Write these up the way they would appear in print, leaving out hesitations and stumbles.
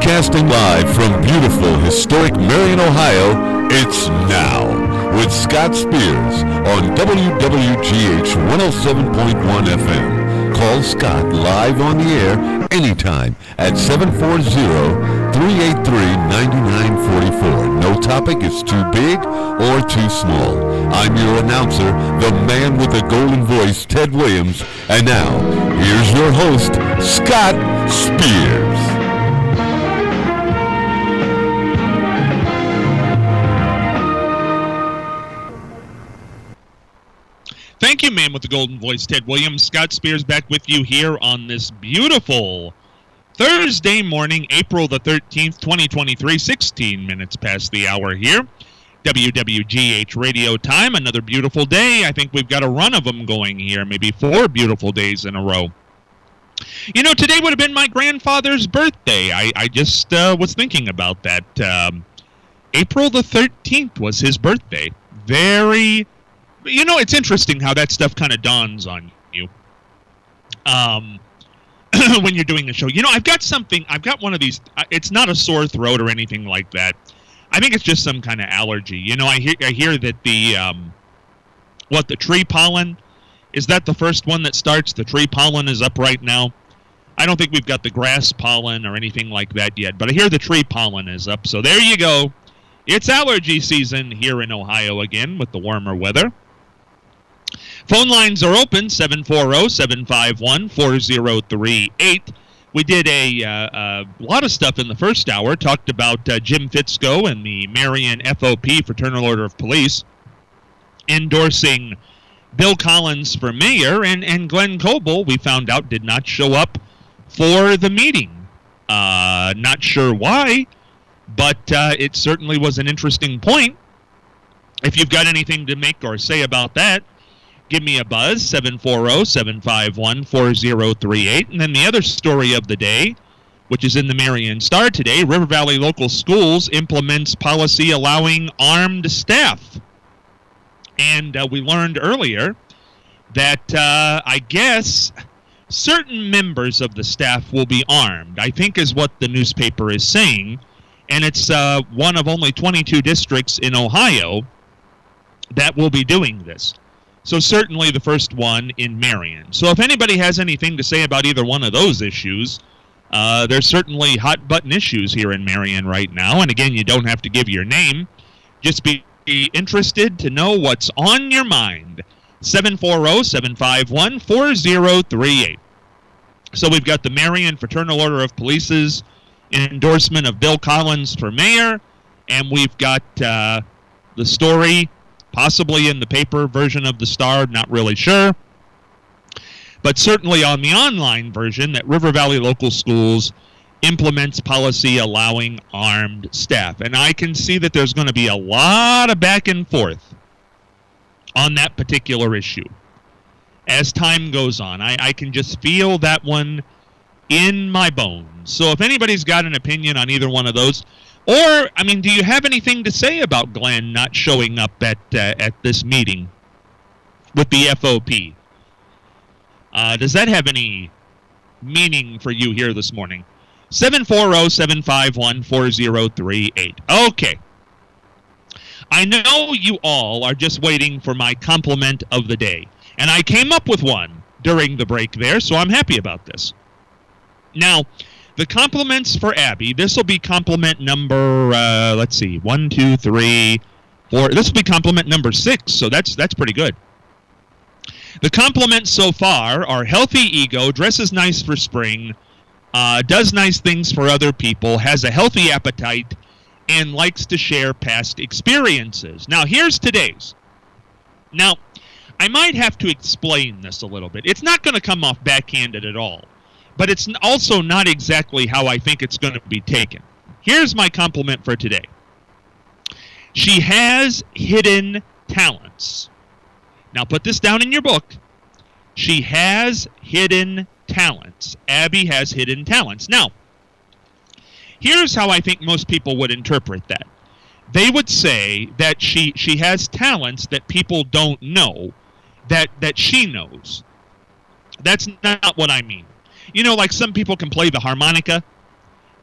Broadcasting live from beautiful, historic Marion, Ohio, it's Now with Scott Spears on WWGH 107.1 FM. Call Scott live on the air anytime at 740-383-9944. No topic is too big or too small. I'm your announcer, the man with the golden voice, Ted Williams. And now, here's your host, Scott Spears. Thank you, man with the golden voice, Ted Williams. Scott Spears back with you here on this beautiful Thursday morning, April the 13th, 2023, 16 minutes past the hour here. WWGH radio time, another beautiful day. I think we've got a run of them going here, maybe 4 beautiful days in a row. You know, today would have been my grandfather's birthday. I just was thinking about that. April the 13th was his birthday. You know, it's interesting how that stuff kind of dawns on you when you're doing a show. You know, I've got one of these, it's not a sore throat or anything like that. I think it's just some kind of allergy. You know, I hear that the tree pollen, is that the first one that starts? The tree pollen is up right now. I don't think we've got the grass pollen or anything like that yet, but I hear the tree pollen is up. So there you go. It's allergy season here in Ohio again with the warmer weather. Phone lines are open, 740-751-4038. We did a lot of stuff in the first hour, talked about Jim Fitzko and the Marion FOP, Fraternal Order of Police, endorsing Bill Collins for mayor, and Glenn Coble, we found out, did not show up for the meeting. Not sure why, but it certainly was an interesting point. If you've got anything to make or say about that, give me a buzz, 740-751-4038. And then the other story of the day, which is in the Marion Star today, River Valley Local Schools implements policy allowing armed staff. And we learned earlier that I guess certain members of the staff will be armed, I think is what the newspaper is saying. And it's one of only 22 districts in Ohio that will be doing this. So certainly the first one in Marion. So if anybody has anything to say about either one of those issues, there's certainly hot-button issues here in Marion right now. And again, you don't have to give your name. Just be interested to know what's on your mind. 740-751-4038. So we've got the Marion Fraternal Order of Police's endorsement of Bill Collins for mayor. And we've got the story possibly in the paper version of the Star, not really sure. But certainly on the online version, that River Valley Local Schools implements policy allowing armed staff. And I can see that there's going to be a lot of back and forth on that particular issue as time goes on. I can just feel that one in my bones. So if anybody's got an opinion on either one of those, or, I mean, do you have anything to say about Glenn not showing up at this meeting with the FOP? Does that have any meaning for you here this morning? 740-751-4038. Okay. I know you all are just waiting for my compliment of the day. And I came up with one during the break there, so I'm happy about this. Now, the compliments for Abby, this will be compliment number, 1, 2, 3, 4. This will be compliment number 6, so that's pretty good. The compliments so far are healthy ego, dresses nice for spring, does nice things for other people, has a healthy appetite, and likes to share past experiences. Now, here's today's. Now, I might have to explain this a little bit. It's not going to come off backhanded at all. But it's also not exactly how I think it's going to be taken. Here's my compliment for today. She has hidden talents. Now put this down in your book. She has hidden talents. Abby has hidden talents. Now, here's how I think most people would interpret that. They would say that she has talents that people don't know, that she knows. That's not what I mean. You know, like some people can play the harmonica.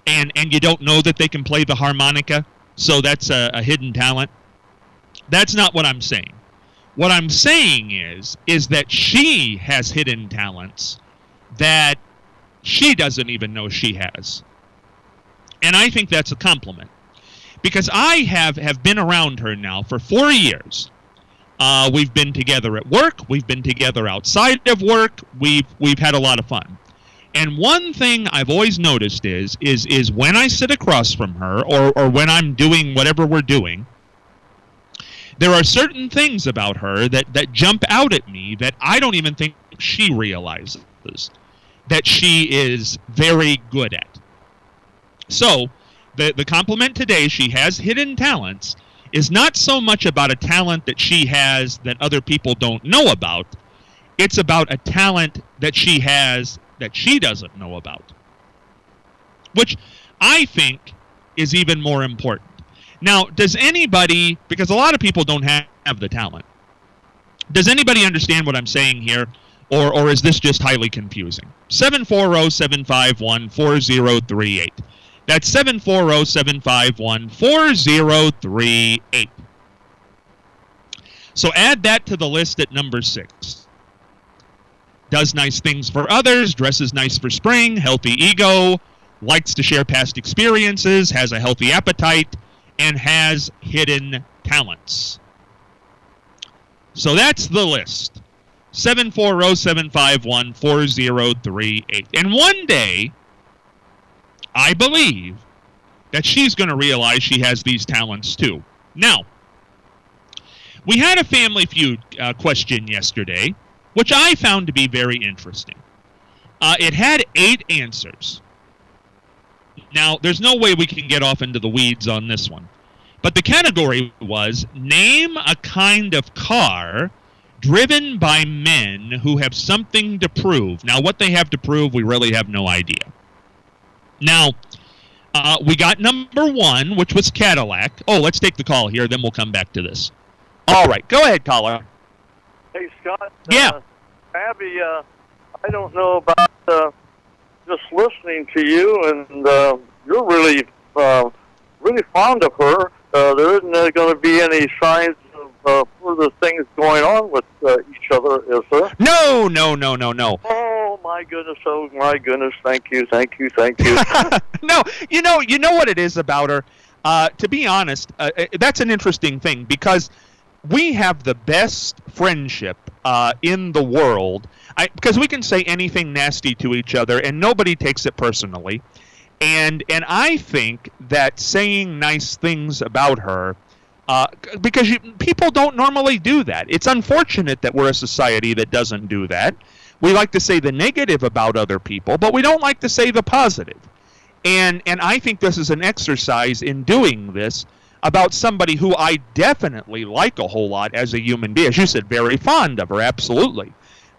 and you don't know that they can play the harmonica, so that's a hidden talent. That's not what I'm saying. What I'm saying is that she has hidden talents that she doesn't even know she has. And I think that's a compliment. Because I have been around her now for 4 years. We've been together at work. We've been together outside of work. We've had a lot of fun. And one thing I've always noticed is when I sit across from her or when I'm doing whatever we're doing, there are certain things about her that jump out at me that I don't even think she realizes that she is very good at. So, the compliment today, she has hidden talents, is not so much about a talent that she has that other people don't know about. It's about a talent that she has that she doesn't know about, which I think is even more important. Now, does anybody, because a lot of people don't have the talent, does anybody understand what I'm saying here, or is this just highly confusing? 740-751-4038. That's 740-751-4038. So add that to the list at number 6. Does nice things for others, dresses nice for spring, healthy ego, likes to share past experiences, has a healthy appetite, and has hidden talents. So that's the list. 740-751-4038. And one day, I believe that she's going to realize she has these talents too. Now, we had a Family Feud question yesterday, which I found to be very interesting. It had 8 answers. Now, there's no way we can get off into the weeds on this one. But the category was, name a kind of car driven by men who have something to prove. Now, what they have to prove, we really have no idea. Now, we got number 1, which was Cadillac. Oh, let's take the call here, then we'll come back to this. All right, go ahead, caller. Hey, Scott. Yeah. Abby, I don't know about just listening to you, and you're really fond of her. There isn't going to be any signs of further things going on with each other, is there? No. Oh my goodness! Oh my goodness! Thank you. No, you know what it is about her. To be honest, that's an interesting thing because we have the best friendship in the world. Because we can say anything nasty to each other, and nobody takes it personally. And I think that saying nice things about her, because people don't normally do that. It's unfortunate that we're a society that doesn't do that. We like to say the negative about other people, but we don't like to say the positive. And I think this is an exercise in doing this about somebody who I definitely like a whole lot as a human being. As you said, very fond of her, absolutely.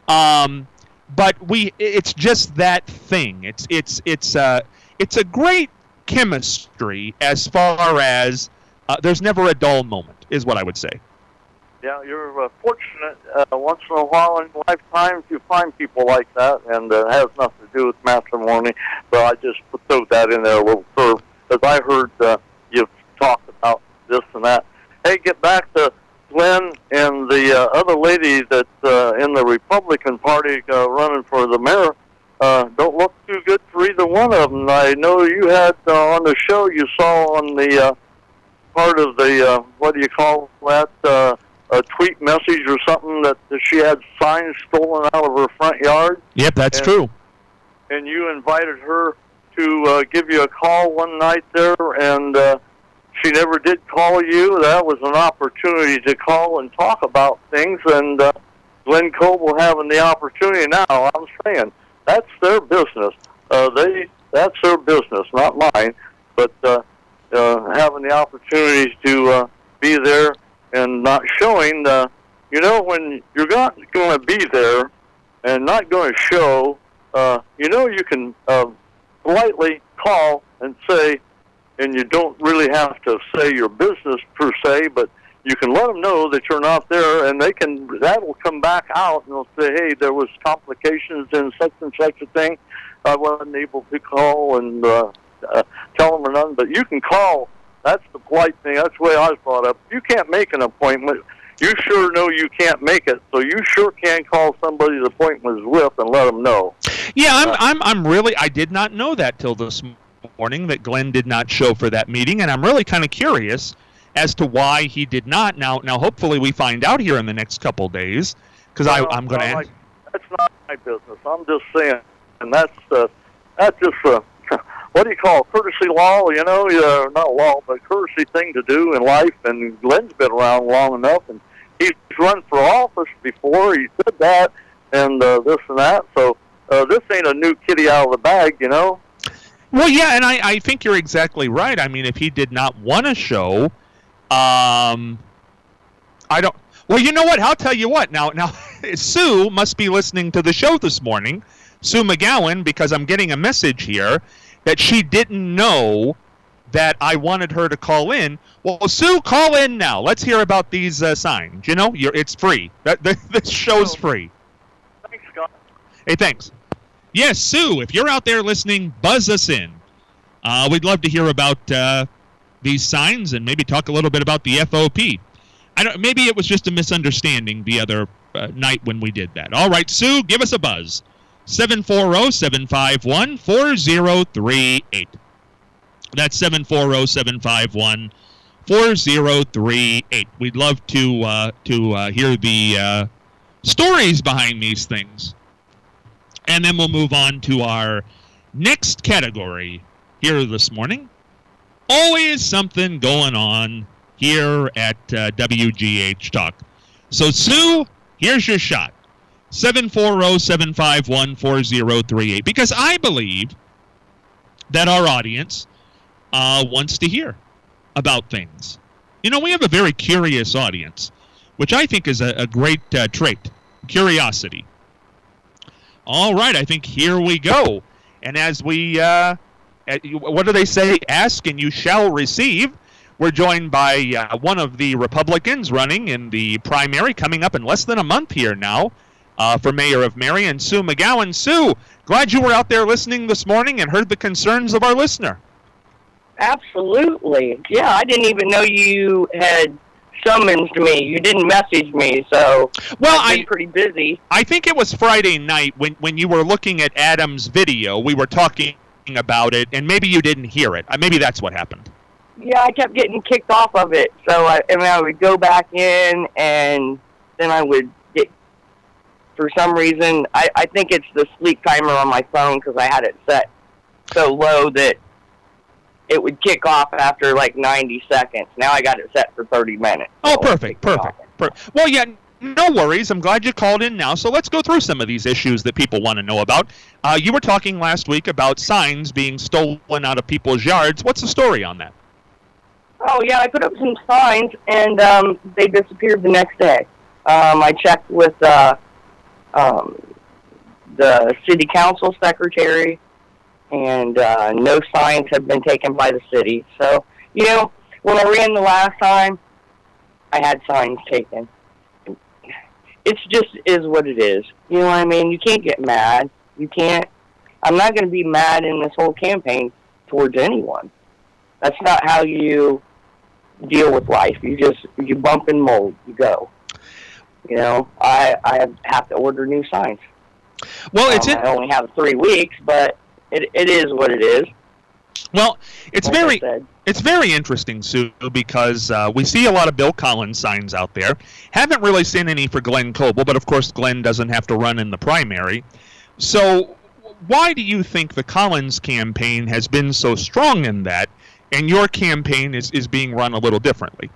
But it's just that thing. It's a great chemistry as far as there's never a dull moment, is what I would say. Yeah, you're fortunate once in a while in lifetimes you find people like that, and it has nothing to do with matrimony. So I just throw that in there a little further, because I heard you've talked about this and that. Hey, get back to Glenn and the other lady that's in the Republican Party running for the mayor. Don't look too good for either one of them. I know you had on the show, you saw on the part of the, what do you call that, a tweet message or something that she had signs stolen out of her front yard. Yep, that's true. And you invited her to give you a call one night there, and she never did call you. That was an opportunity to call and talk about things, and Glenn Coble having the opportunity now, I'm saying, that's their business. That's their business, not mine. But having the opportunity to be there and not showing, when you're not going to be there and not going to show, you can politely call and say, and you don't really have to say your business per se, but you can let them know that you're not there, and that will come back out, and they'll say, hey, there was complications in such and such a thing. I wasn't able to call, and tell them or nothing, but you can call. That's the polite thing. That's the way I was brought up. You can't make an appointment. You sure know you can't make it, so you sure can call somebody the appointment is with and let them know. Yeah, I did not know that till this morning that Glenn did not show for that meeting, and I'm really kind of curious as to why he did not. Now, hopefully we find out here in the next couple days, because I'm going to. That's not my business. I'm just saying, and that's just what do you call it? Courtesy law? You know, not law, but courtesy thing to do in life. And Glenn's been around long enough, and he's run for office before. He did that, and this and that. So this ain't a new kitty out of the bag, you know. Well, yeah, and I think you're exactly right. I mean, if he did not want to show, I don't. Well, you know what? I'll tell you what. Now, Sue must be listening to the show this morning, Sue McGowan, because I'm getting a message here that she didn't know that I wanted her to call in. Well, Sue, call in now. Let's hear about these signs. You know, it's free. This show's free. Thanks, Scott. Hey, thanks. Yes, Sue, if you're out there listening, buzz us in. We'd love to hear about these signs and maybe talk a little bit about the FOP. Maybe it was just a misunderstanding the other night when we did that. All right, Sue, give us a buzz. 740-751-4038. That's 740-751-4038. We'd love to hear the stories behind these things. And then we'll move on to our next category here this morning. Always something going on here at WGH Talk. So, Sue, here's your shot. 740-751-4038. Because I believe that our audience wants to hear about things. You know, we have a very curious audience, which I think is a great trait. Curiosity. All right, I think here we go. And as we, what do they say? Ask and you shall receive. We're joined by one of the Republicans running in the primary coming up in less than a month here now for mayor of Marion, Sue McGowan. Sue, glad you were out there listening this morning and heard the concerns of our listener. Absolutely. Yeah, I didn't even know you had summoned me. You didn't message me, so I've been pretty busy. I think it was Friday night when you were looking at Adam's video. We were talking about it, and maybe you didn't hear it. Maybe that's what happened. Yeah, I kept getting kicked off of it, so I would go back in, and then I would get, for some reason, I think it's the sleep timer on my phone because I had it set so low that it would kick off after like 90 seconds. Now I got it set for 30 minutes. Oh, perfect. Well, yeah, no worries. I'm glad you called in now. So let's go through some of these issues that people want to know about. You were talking last week about signs being stolen out of people's yards. What's the story on that? Oh, yeah, I put up some signs, and they disappeared the next day. I checked with the city council secretary, and no signs have been taken by the city. So, you know, when I ran the last time, I had signs taken. It's just is what it is. You know what I mean? You can't get mad. You can't. I'm not going to be mad in this whole campaign towards anyone. That's not how you deal with life. You bump and mold. You go. You know, I have to order new signs. Well, I only have 3 weeks, but it is what it is. Well, it's very interesting, Sue, because we see a lot of Bill Collins signs out there. Haven't really seen any for Glenn Coble, but of course Glenn doesn't have to run in the primary. So why do you think the Collins campaign has been so strong in that, and your campaign is being run a little differently?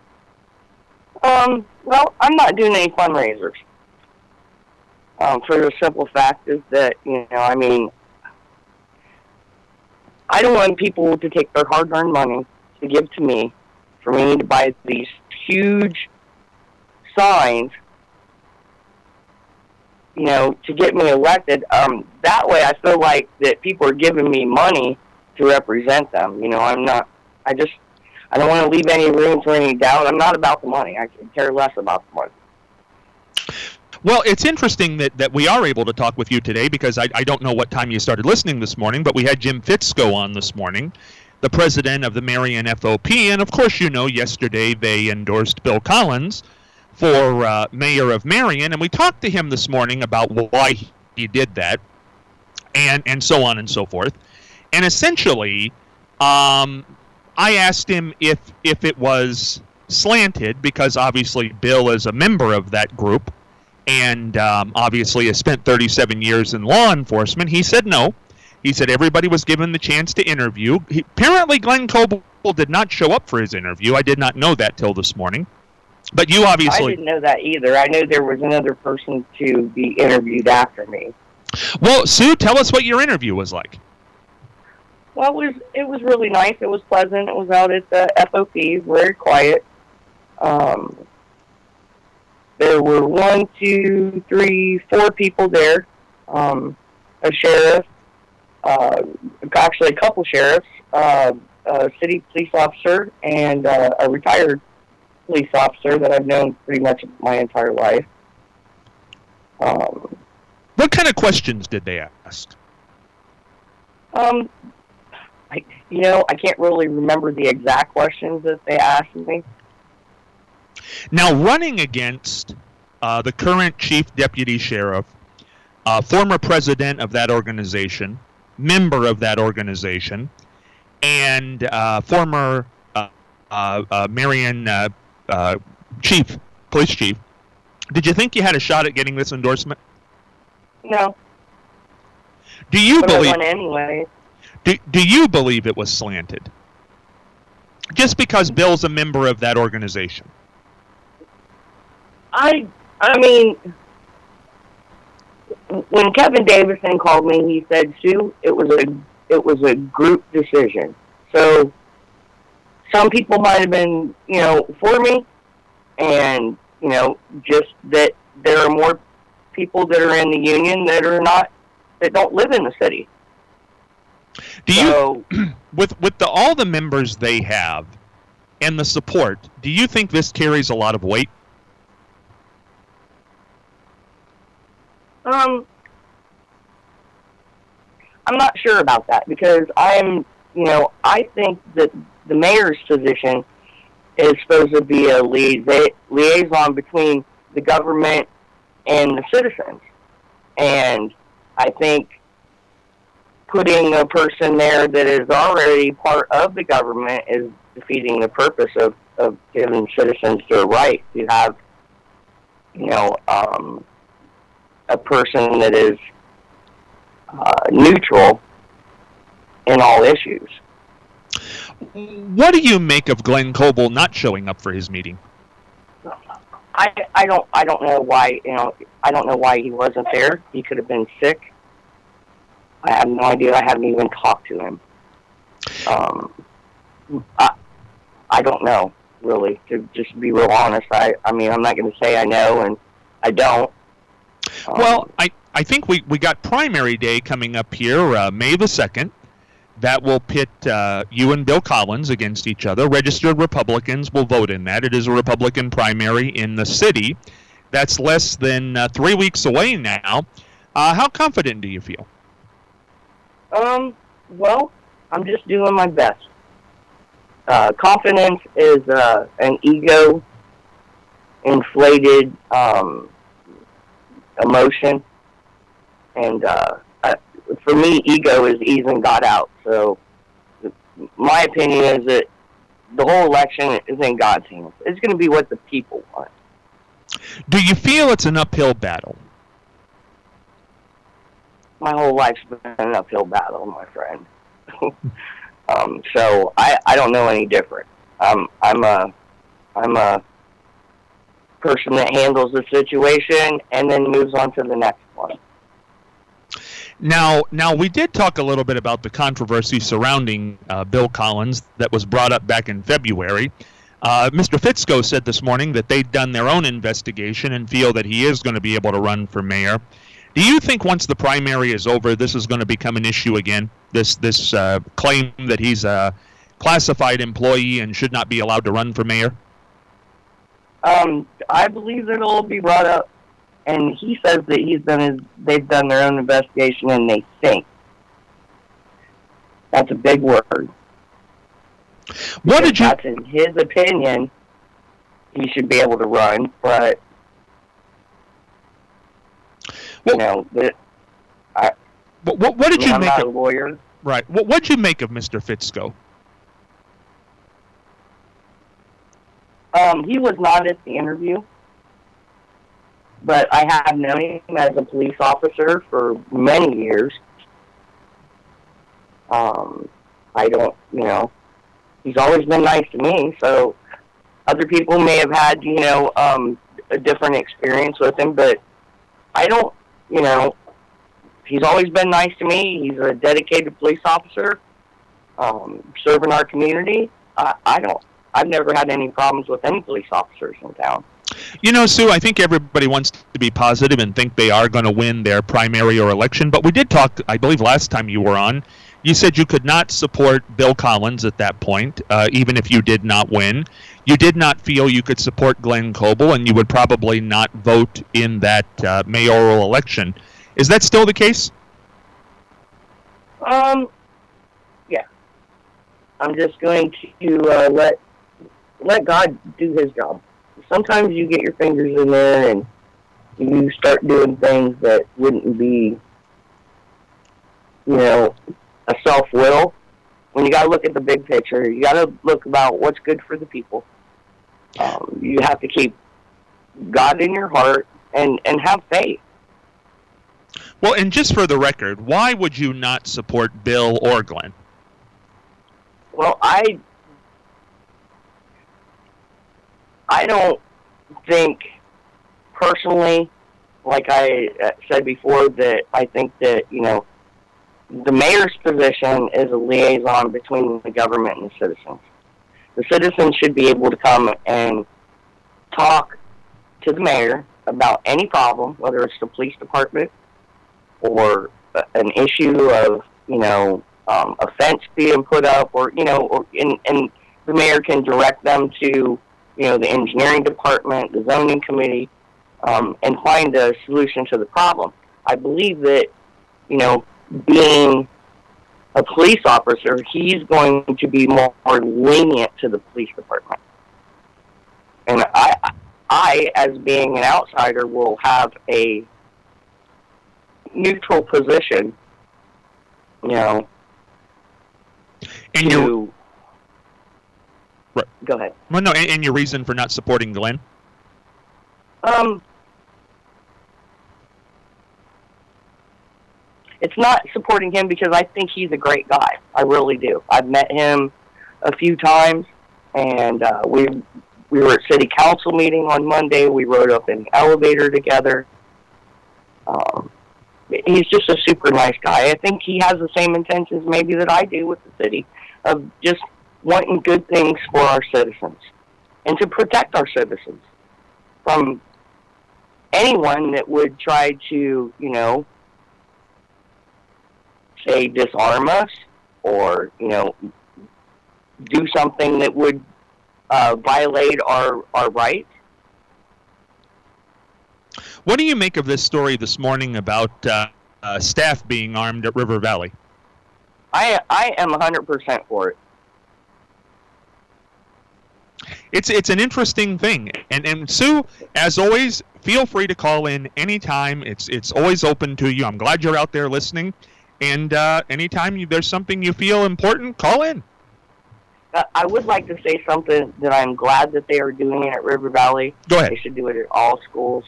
Well, I'm not doing any fundraisers. For the simple fact is that, you know, I mean, I don't want people to take their hard-earned money to give to me for me to buy these huge signs, you know, to get me elected. That way I feel like that people are giving me money to represent them. You know, I don't want to leave any room for any doubt. I'm not about the money. I can care less about the money. Well, it's interesting that we are able to talk with you today because I don't know what time you started listening this morning, but we had Jim Fitzko on this morning, the president of the Marion FOP. And, of course, yesterday they endorsed Bill Collins for mayor of Marion. And we talked to him this morning about why he did that and so on and so forth. And essentially, I asked him if it was slanted because, obviously, Bill is a member of that group. And obviously has spent 37 years in law enforcement. He said no. He said everybody was given the chance to interview. Apparently, Glenn Coble did not show up for his interview. I did not know that till this morning. But you obviously... I didn't know that either. I knew there was another person to be interviewed after me. Well, Sue, tell us what your interview was like. Well, it was really nice. It was pleasant. It was out at the FOP, very quiet. There were 1, 2, 3, 4 people there. A sheriff, actually a couple sheriffs, a city police officer, and a retired police officer that I've known pretty much my entire life. What kind of questions did they ask? I can't really remember the exact questions that they asked me. Now, running against the current chief deputy sheriff, former president of that organization, member of that organization, and former Marion police chief, did you think you had a shot at getting this endorsement? No. Do you believe? I won anyway. Do you believe it was slanted? Just because Bill's a member of that organization? I mean, when Kevin Davison called me, he said, "Sue, it was a group decision." So some people might have been, for me, and just that there are more people that are in the union that don't live in the city. Do you, with all the members they have and the support, do you think this carries a lot of weight? I'm not sure about that because I think that the mayor's position is supposed to be a liaison between the government and the citizens. And I think putting a person there that is already part of the government is defeating the purpose of giving citizens their right to have, a person that is neutral in all issues. What do you make of Glenn Coble not showing up for his meeting? I don't know why. I don't know why he wasn't there. He could have been sick. I have no idea. I haven't even talked to him. I don't know, really, to just be real honest. I mean, I'm not going to say I know, and I don't. Well, I think we got primary day coming up here, May the 2nd. That will pit you and Bill Collins against each other. Registered Republicans will vote in that. It is a Republican primary in the city. That's less than 3 weeks away now. How confident do you feel? Well, I'm just doing my best. Confidence is an ego-inflated emotion. And for me, ego is easing God out. So my opinion is that the whole election is in God's hands. It's going to be what the people want. Do you feel it's an uphill battle? My whole life's been an uphill battle, my friend. So I don't know any different. I'm a person that handles the situation and then moves on to the next one. Now we did talk a little bit about the controversy surrounding Bill Collins that was brought up back in February. Mr. Fitzko said this morning that they'd done their own investigation and feel that he is going to be able to run for mayor. Do you think once the primary is over, this is going to become an issue again? This claim that he's a classified employee and should not be allowed to run for mayor? I believe that it'll be brought up And he says that they've done their own investigation and they think. That's a big word. What did you... That's in his opinion. He should be able to run, but Well, you know, what did you I'm make not of... a lawyer. Right. What did you make of Mr. Fitzko? He was not at the interview, but I have known him as a police officer for many years. I don't, you know, he's always been nice to me, so other people may have had, you know, a different experience with him, but I don't, you know, he's always been nice to me. He's a dedicated police officer, serving our community. I've never had any problems with any police officers in town. You know, Sue, I think everybody wants to be positive and think they are going to win their primary or election, but we did talk, I believe last time you were on, you said you could not support Bill Collins at that point, even if you did not win. You did not feel you could support Glenn Coble, and you would probably not vote in that mayoral election. Is that still the case? Yeah. I'm just going to let God do his job. Sometimes you get your fingers in there and you start doing things that wouldn't be, you know, a self-will. When you got to look at the big picture, you got to look about what's good for the people. You have to keep God in your heart and have faith. Well, and just for the record, why would you not support Bill or Glenn? Well, I don't think personally, like I said before, that I think that, you know, the mayor's position is a liaison between the government and the citizens. The citizens should be able to come and talk to the mayor about any problem, whether it's the police department or an issue of, you know, a fence being put up, or, you know, and the mayor can direct them to, you know, the engineering department, the zoning committee, and find a solution to the problem. I believe that, you know, being a police officer, he's going to be more lenient to the police department. And I, as being an outsider, will have a neutral position, you know, And you right. Go ahead. Well, no, and your reason for not supporting Glenn? It's not supporting him because I think he's a great guy. I really do. I've met him a few times, and we were at city council meeting on Monday. We rode up in the elevator together. He's just a super nice guy. I think he has the same intentions maybe that I do with the city, of just wanting good things for our citizens and to protect our citizens from anyone that would try to, you know, say disarm us or, you know, do something that would violate our rights. What do you make of this story this morning about staff being armed at River Valley? I am 100% for it. It's an interesting thing, and Sue, as always, feel free to call in anytime. It's always open to you. I'm glad you're out there listening, and anytime there's something you feel important, call in. I would like to say something that I'm glad that they are doing it at River Valley. Go ahead. They should do it at all schools,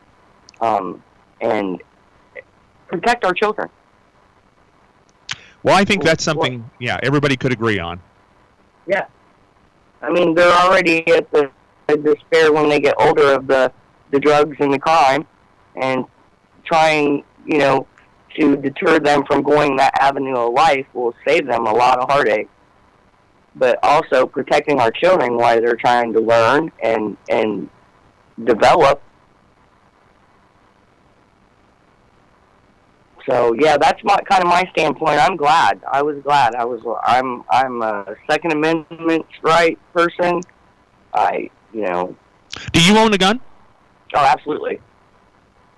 and protect our children. Well, I think that's something, yeah, everybody could agree on. Yeah. I mean, they're already at the despair when they get older of the drugs and the crime, and trying, you know, to deter them from going that avenue of life will save them a lot of heartache. But also protecting our children while they're trying to learn and develop. So yeah, that's my standpoint. I'm glad. I'm a Second Amendment right person. Do you own a gun? Oh, absolutely.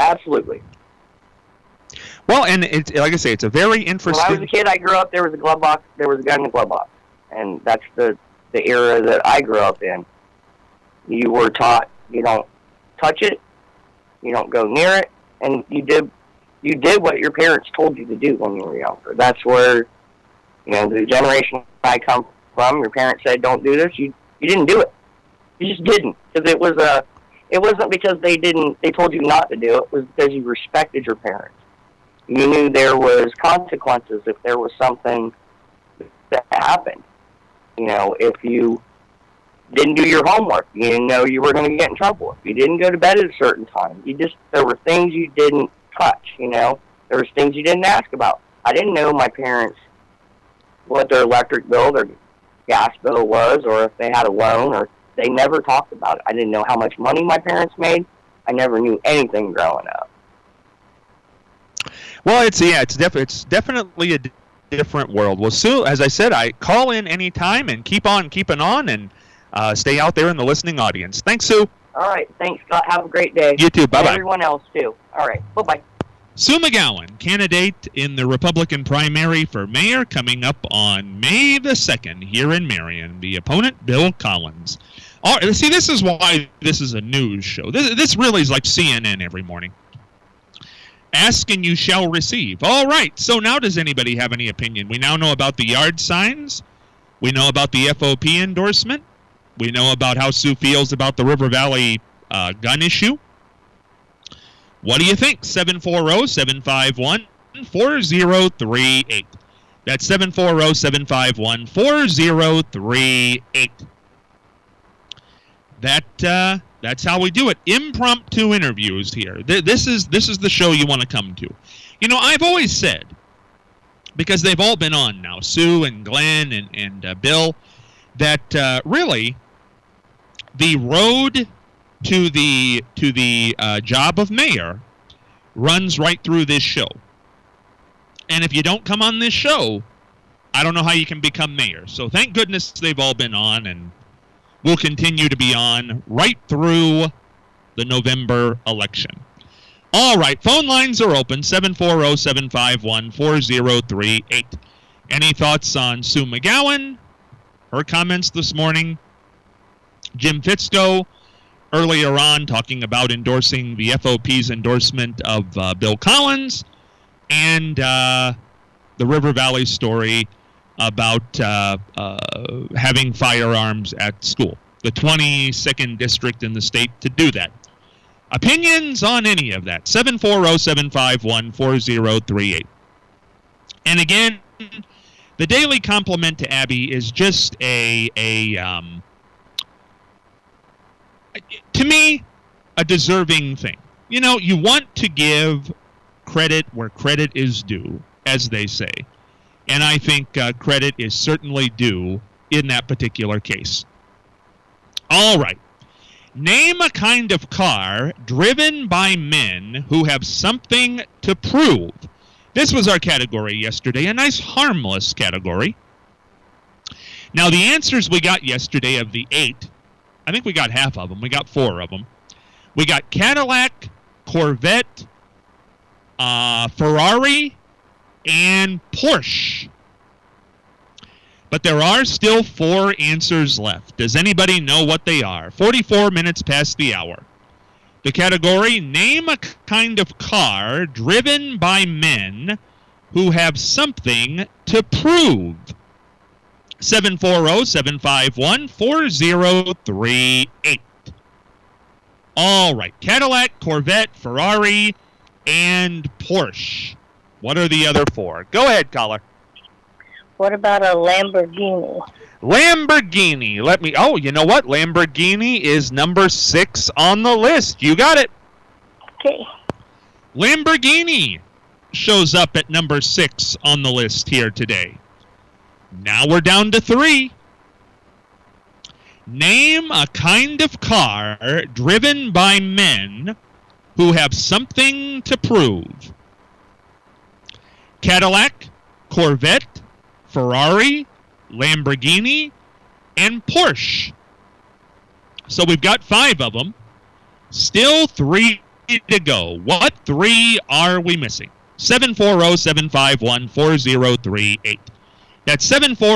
Absolutely. Well, and it's like I say, it's a very interesting. When I was a kid, I grew up. There was a glove box. There was a gun in the glove box, and that's the era that I grew up in. You were taught you don't touch it, you don't go near it, and you did what your parents told you to do when you were younger. That's where, the generation I come from. Your parents said don't do this. You didn't do it. You just didn't, because it wasn't because they told you not to do it. It was because you respected your parents. You knew there was consequences if there was something that happened. If you didn't do your homework, you didn't know you were going to get in trouble. If you didn't go to bed at a certain time, there were things you didn't touch, There was things you didn't ask about. I didn't know my parents, what their electric bill, their gas bill was, or if they had a loan, or they never talked about it. I didn't know how much money my parents made. I never knew anything growing up. Well, it's definitely a different world. Well, Sue, as I said, I call in anytime and keep on keeping on and stay out there in the listening audience. Thanks, Sue. All right. Thanks, Scott. Have a great day. You too. Bye-bye. And everyone else, too. All right. Bye-bye. Sue McGowan, candidate in the Republican primary for mayor, coming up on May the 2nd here in Marion. The opponent, Bill Collins. See, this is why this is a news show. This really is like CNN every morning. Ask and you shall receive. All right, so now does anybody have any opinion? We now know about the yard signs. We know about the FOP endorsement. We know about how Sue feels about the River Valley gun issue. What do you think? 740-751-4038. That's 740-751-4038. That's how we do it. Impromptu interviews here. This is the show you want to come to. I've always said, because they've all been on now, Sue and Glenn and Bill, that really the road to the job of mayor runs right through this show. And if you don't come on this show, I don't know how you can become mayor. So thank goodness they've all been on, and will continue to be on right through the November election. All right, phone lines are open, 740-751-4038. Any thoughts on Sue McGowan, her comments this morning? Jim Fitzko, earlier on, talking about endorsing the FOP's endorsement of Bill Collins, and the River Valley story about having firearms at school. The 22nd district in the state to do that. Opinions on any of that? 740-751-4038. And again, the daily compliment to Abby is just to me, a deserving thing. You want to give credit where credit is due, as they say. And I think credit is certainly due in that particular case. All right. Name a kind of car driven by men who have something to prove. This was our category yesterday, a nice harmless category. Now, the answers we got yesterday of the 8, I think we got half of them. We got 4 of them. We got Cadillac, Corvette, Ferrari, and Porsche. But there are still 4 answers left. Does anybody know what they are? 44 minutes past the hour. The category, name a kind of car driven by men who have something to prove. 740-751-4038. All right. Cadillac, Corvette, Ferrari, and Porsche. What are the other 4? Go ahead, caller. What about a Lamborghini? Lamborghini. You know what? Lamborghini is number 6 on the list. You got it. Okay. Lamborghini shows up at number 6 on the list here today. Now we're down to 3. Name a kind of car driven by men who have something to prove. Cadillac, Corvette, Ferrari, Lamborghini, and Porsche. So we've got 5 of them. Still 3 to go. What three are we missing? 740-751-4038. That's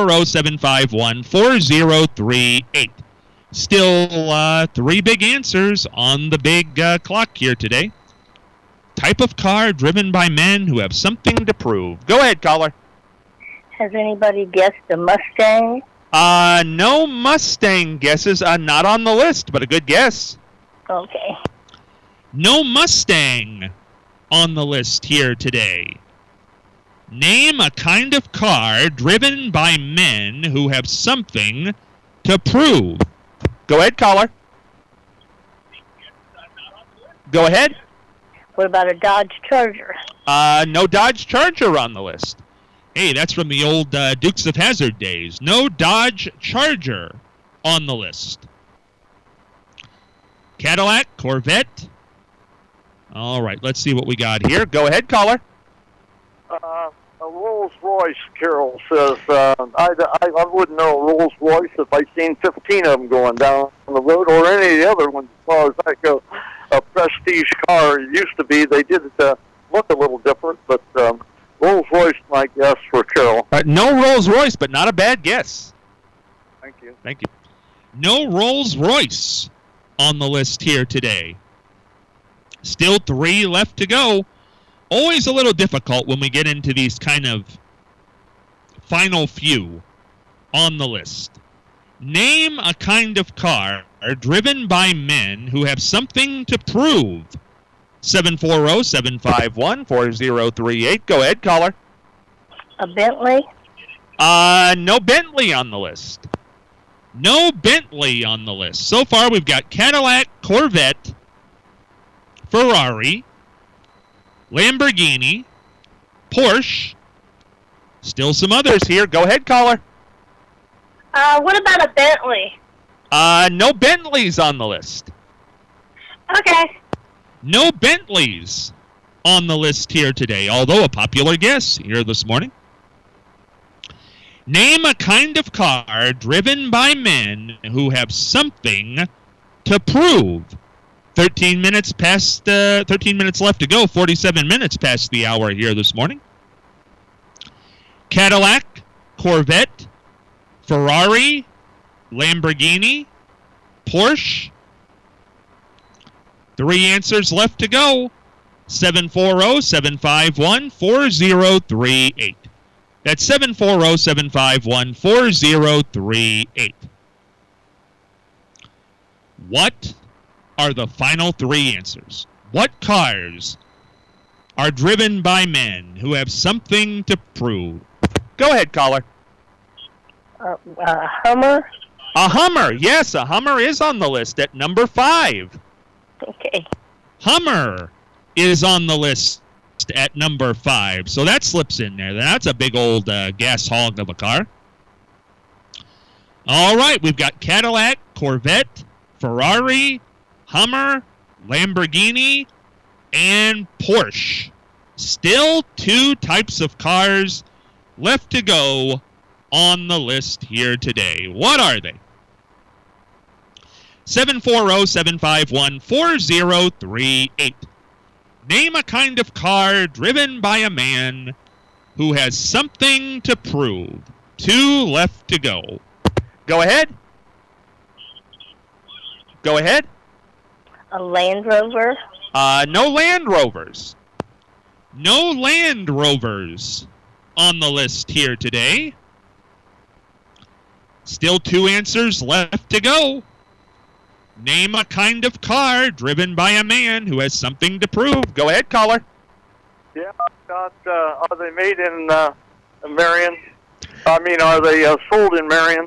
740-751-4038. Still three big answers on the big clock here today. Type of car driven by men who have something to prove. Go ahead, caller. Has anybody guessed a Mustang? No Mustang guesses. Not on the list, but a good guess. Okay. No Mustang on the list here today. Name a kind of car driven by men who have something to prove. Go ahead, caller. Go ahead. What about a Dodge Charger? No Dodge Charger on the list. Hey, that's from the old Dukes of Hazzard days. No Dodge Charger on the list. Cadillac, Corvette. All right, let's see what we got here. Go ahead, caller. A Rolls Royce, Carol says. I wouldn't know a Rolls Royce if I seen 15 of them going down the road, or any of the other ones as far as that goes. A prestige car used to be. They did look a little different, but Rolls Royce, my guess for Carol. No Rolls Royce, but not a bad guess. Thank you. Thank you. No Rolls Royce on the list here today. Still three left to go. Always a little difficult when we get into these kind of final few on the list. Name a kind of car driven by men who have something to prove. 740-751-4038. Go ahead, caller. A Bentley? No Bentley on the list. No Bentley on the list. So far, we've got Cadillac, Corvette, Ferrari, Lamborghini, Porsche. Still some others here. Go ahead, caller. What about a Bentley? No Bentleys on the list. Okay. No Bentleys on the list here today, although a popular guess here this morning. Name a kind of car driven by men who have something to prove. 13 minutes left to go. 47 minutes past the hour here this morning. Cadillac, Corvette, Ferrari, Lamborghini, Porsche. Three answers left to go. 740-751-4038. That's 740-751-4038. What are the final three answers? What cars are driven by men who have something to prove? Go ahead, caller. Hummer? A Hummer. Yes, a Hummer is on the list at number 5. Okay. Hummer is on the list at number 5. So that slips in there. That's a big old gas hog of a car. All right, we've got Cadillac, Corvette, Ferrari, Hummer, Lamborghini, and Porsche. Still two types of cars left to go on the list here today. What are they? 740-751-4038. Name a kind of car driven by a man who has something to prove. Two left to go. Go ahead. Go ahead. A Land Rover? No Land Rovers. No Land Rovers on the list here today. Still two answers left to go. Name a kind of car driven by a man who has something to prove. Go ahead, caller. Yeah, are they made in Marion? I mean, are they sold in Marion?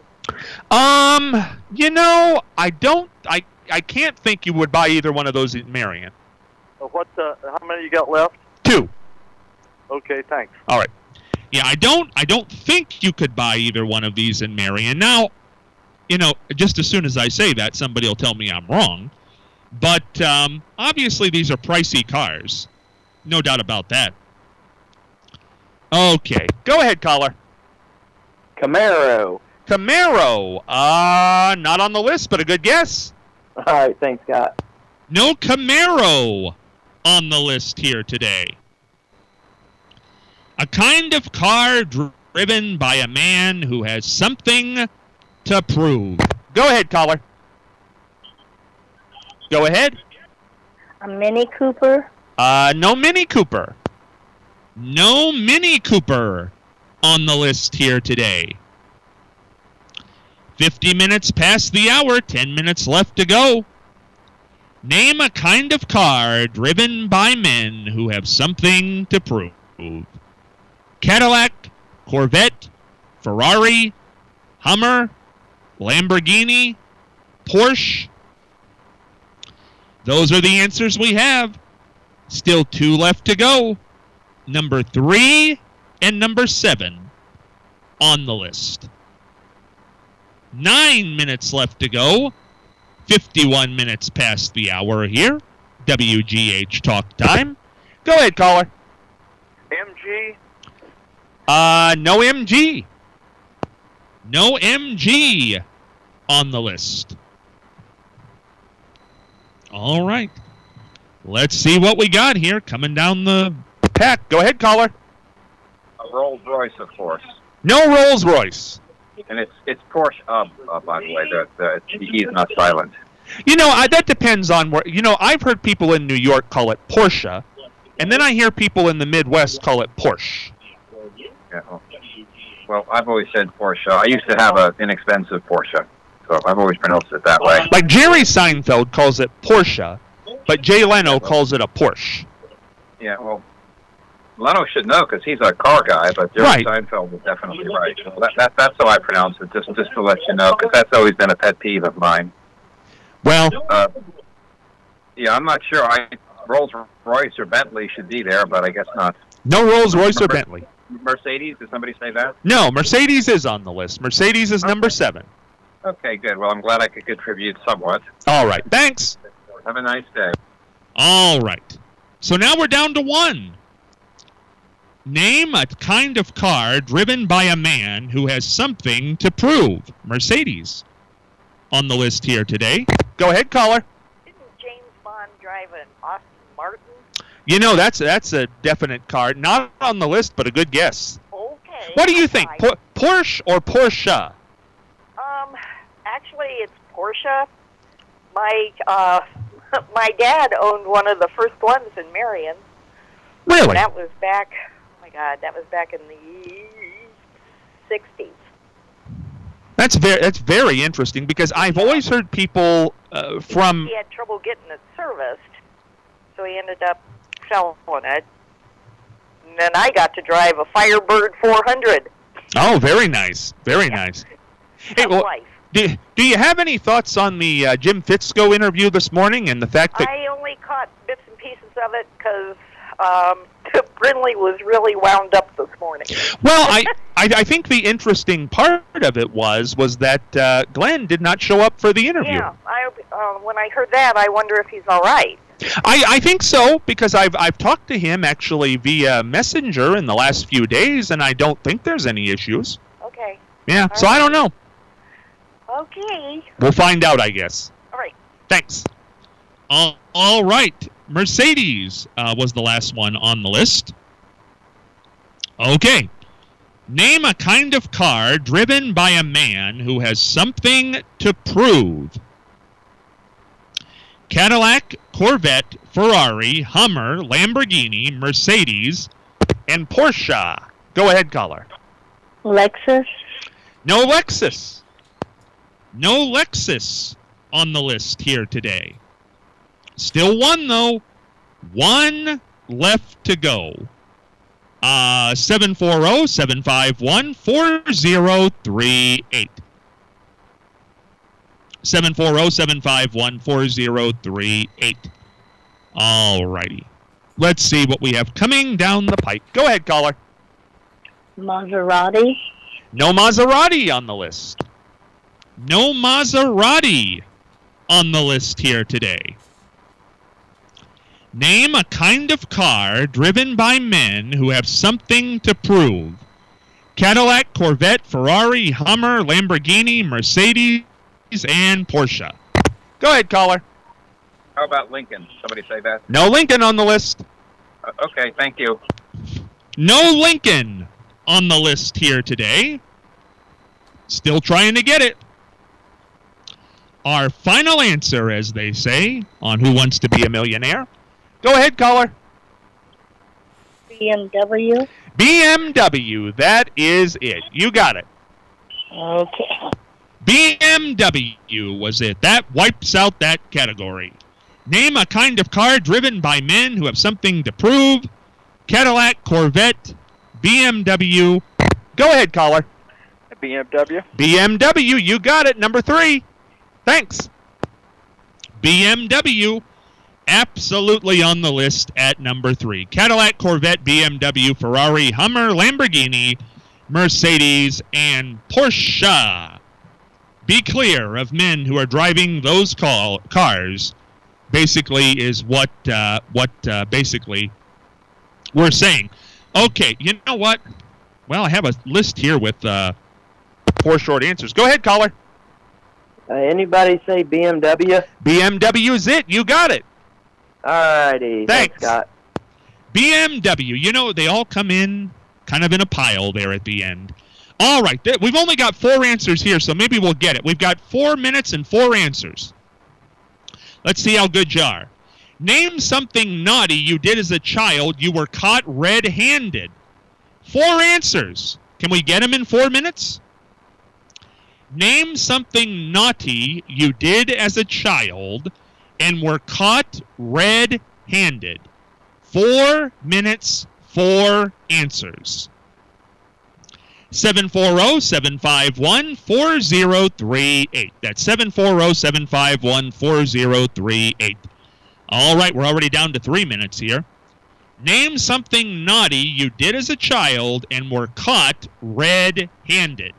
I can't think you would buy either one of those in Marion. How many you got left? 2. Okay, thanks. All right. Yeah, I don't think you could buy either one of these in Marion. Now, just as soon as I say that, somebody will tell me I'm wrong. But obviously these are pricey cars. No doubt about that. Okay. Go ahead, caller. Camaro. Camaro. Not on the list, but a good guess. All right, thanks, Scott. No Camaro on the list here today. A kind of car driven by a man who has something to prove. Go ahead, caller. Go ahead. A Mini Cooper? No Mini Cooper. No Mini Cooper on the list here today. 50 minutes past the hour, 10 minutes left to go. Name a kind of car driven by men who have something to prove. Cadillac, Corvette, Ferrari, Hummer, Lamborghini, Porsche. Those are the answers we have. Still 2 left to go. Number 3 and number 7 on the list. 9 minutes left to go. 51 minutes past the hour here. WGH Talk Time. Go ahead, caller. MG? No MG. No MG on the list. All right. Let's see what we got here coming down the pack. Go ahead, caller. A Rolls Royce, of course. No Rolls Royce. And it's Porsche, by the way. The E is not silent. You know, that depends on where. You know, I've heard people in New York call it Porsche, and then I hear people in the Midwest call it Porsche. Yeah, well, I've always said Porsche. I used to have an inexpensive Porsche, so I've always pronounced it that way. Like Jerry Seinfeld calls it Porsche, but Jay Leno calls it a Porsche. Yeah, well, Leno should know because he's a car guy, but Jerry Seinfeld is definitely right. So that's how I pronounce it, just to let you know, because that's always been a pet peeve of mine. Well, yeah, I'm not sure. Rolls Royce or Bentley should be there, but I guess not. No Rolls Royce or Bentley. Mercedes? Did somebody say that? No, Mercedes is on the list. Mercedes is number 7. Okay, good. Well, I'm glad I could contribute somewhat. All right, thanks. Have a nice day. All right. So now we're down to 1. Name a kind of car driven by a man who has something to prove. Mercedes on the list here today. Go ahead, caller. Didn't James Bond drive an Aston Martin? You know, that's a definite car. Not on the list, but a good guess. Okay. What do you think? Porsche or Porsche? Actually, it's Porsche. My dad owned one of the first ones in Marion. Really? And that was back. Oh my God, that was back in the 60s. That's very interesting because I've always heard people from. He had trouble getting it serviced, so he ended up selling it. And then I got to drive a Firebird 400. Oh, very nice, very nice. Hey, well, do you have any thoughts on the Jim Fitzko interview this morning and the fact that I only caught bits and pieces of it because Brindley was really wound up this morning. Well, I think the interesting part of it was that Glenn did not show up for the interview. Yeah, when I heard that, I wonder if he's all right. I think so because I've talked to him actually via Messenger in the last few days, and I don't think there's any issues. Okay. Yeah, so I don't know. Okay. We'll find out, I guess. All right. Thanks. All right. Mercedes was the last one on the list. Okay. Name a kind of car driven by a man who has something to prove. Cadillac, Corvette, Ferrari, Hummer, Lamborghini, Mercedes, and Porsche. Go ahead, caller. Lexus? No Lexus. No Lexus on the list here today. Still 1, though. 1 left to go. 740-751-4038. 740-751-4038. All righty. Let's see what we have coming down the pipe. Go ahead, caller. Maserati? No Maserati on the list. No Maserati on the list here today. Name a kind of car driven by men who have something to prove. Cadillac, Corvette, Ferrari, Hummer, Lamborghini, Mercedes, and Porsche. Go ahead, caller. How about Lincoln? Somebody say that? No Lincoln on the list. Okay, thank you. No Lincoln on the list here today. Still trying to get it. Our final answer, as they say, on Who Wants to Be a Millionaire. Go ahead, caller. BMW. BMW, that is it. You got it. Okay. BMW was it. That wipes out that category. Name a kind of car driven by men who have something to prove. Cadillac, Corvette, BMW. Go ahead, caller. BMW. BMW, you got it. Number 3. Thanks. BMW, absolutely on the list at number 3. Cadillac, Corvette, BMW, Ferrari, Hummer, Lamborghini, Mercedes, and Porsche. Be clear of men who are driving those cars. Basically, is what basically we're saying. Okay, you know what? Well, I have a list here with 4 short answers. Go ahead, caller. Anybody say BMW? BMW's it. You got it. Alrighty. Thanks, Scott. BMW. You know, they all come in kind of in a pile there at the end. All right. We've only got 4 answers here, so maybe we'll get it. We've got 4 minutes and 4 answers. Let's see how good you are. Name something naughty you did as a child you were caught red-handed. 4 answers. Can we get them in 4 minutes? Name something naughty you did as a child and were caught red-handed. 4 minutes, 4 answers. 740-751-4038. That's 740-751-4038. All right, we're already down to 3 minutes here. Name something naughty you did as a child and were caught red-handed.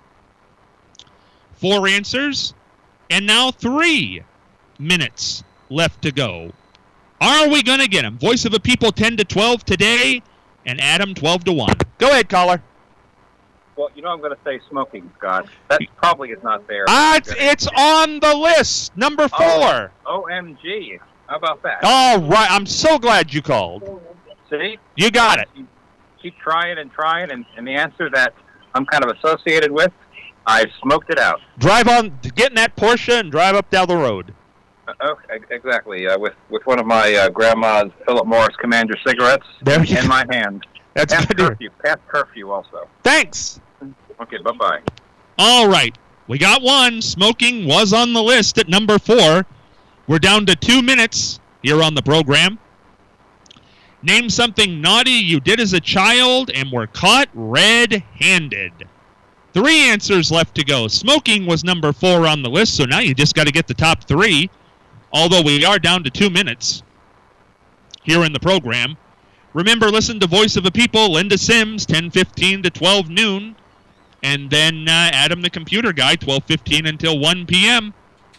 4 answers, and now 3 minutes left to go. Are we going to get them? Voice of the People 10 to 12 today, and Adam 12 to 1. Go ahead, caller. Well, you know I'm going to say smoking, Scott. That probably is not there. It's on the list. Number 4. OMG. How about that? All right. I'm so glad you called. See? You got it. Keep trying, and the answer that I'm kind of associated with, I smoked it out. Get in that Porsche and drive up down the road. Exactly. With one of my grandma's Philip Morris Commander cigarettes in my hand. That's good. Past curfew also. Thanks. Okay, bye-bye. All right. We got 1. Smoking was on the list at number 4. We're down to 2 minutes here on the program. Name something naughty you did as a child and were caught red-handed. 3 answers left to go. Smoking was number 4 on the list, so now you just got to get the top 3, although we are down to 2 minutes here in the program. Remember, listen to Voice of the People, Linda Sims, 10:15 to 12 noon, and then Adam the Computer Guy, 12:15 until 1 p.m.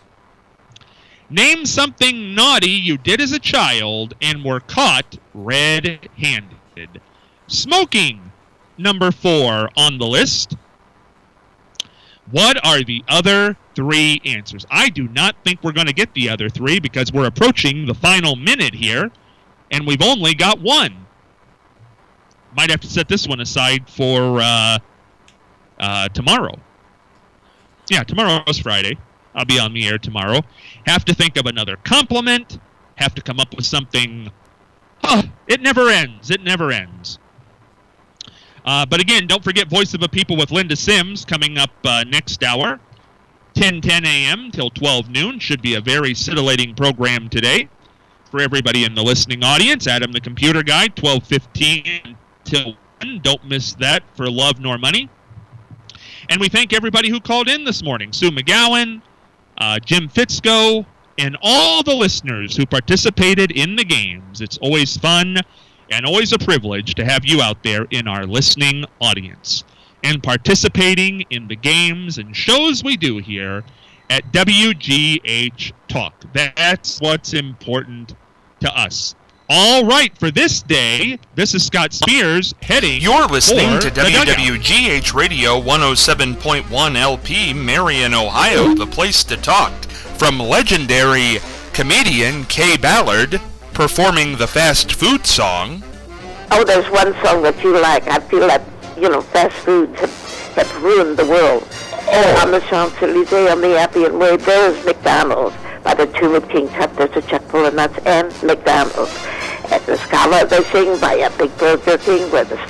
Name something naughty you did as a child and were caught red-handed. Smoking, number 4 on the list. What are the other 3 answers? I do not think we're going to get the other 3 because we're approaching the final minute here, and we've only got 1. Might have to set this one aside for tomorrow. Yeah, tomorrow's Friday. I'll be on the air tomorrow. Have to think of another compliment. Have to come up with something. Oh, it never ends. It never ends. But again, don't forget Voice of the People with Linda Sims coming up next hour. 10:10 a.m. till 12 noon. Should be a very scintillating program today. For everybody in the listening audience, Adam the Computer Guy, 12:15 till 1. Don't miss that for love nor money. And we thank everybody who called in this morning. Sue McGowan, Jim Fitzko, and all the listeners who participated in the games. It's always fun and always a privilege to have you out there in our listening audience and participating in the games and shows we do here at WGH Talk. That's what's important to us. All right, for this day, this is Scott Spears heading. You're listening to WWGH Radio 107.1 LP, Marion, Ohio, the place to talk. From legendary comedian Kay Ballard performing the fast food song. Oh, there's one song that you like. I feel like, fast foods have ruined the world. On the Champs-Élysées, on the Appian Way, there is McDonald's. By the Tomb of King Tut, there's a Chuck Full of Nuts and McDonald's. At the Scala, they sing by a Big Burger King, where the